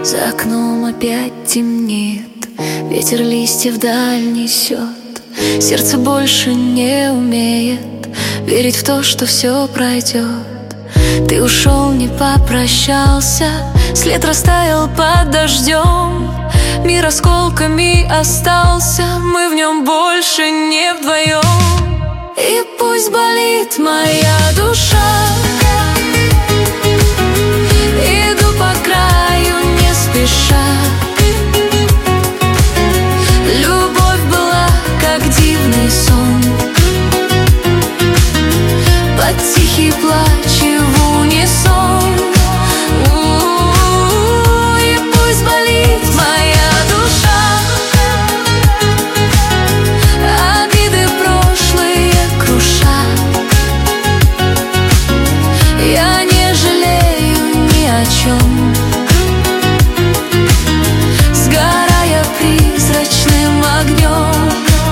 За окном опять темнеет, ветер листья вдаль несет. Сердце больше не умеет верить в то, что все пройдет. Ты ушел, не попрощался, след растаял под дождем. Мир осколками остался, мы в нем больше не вдвоем. И пусть болит моя душа, иду по краю не спеша. Любовь была как дивный сон, под тихий плач и в унисон. И пусть болит моя душа, обиды прошлые круша. Я не жалею ни о чем, сгорая призрачным огнем.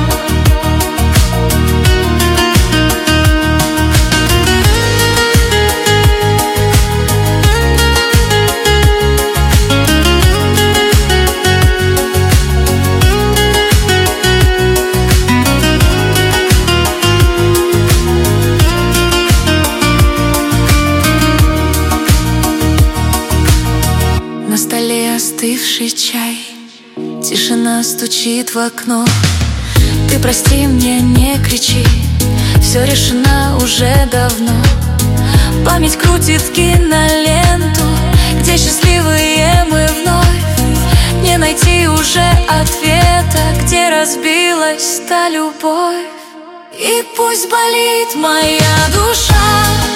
На столе остывший чай, тишина стучит в окно. Ты прости, мне не кричи, все решено уже давно. Память крутит киноленту, где счастливые мы вновь. Не найти уже ответа, где разбилась та любовь. И пусть болит моя душа,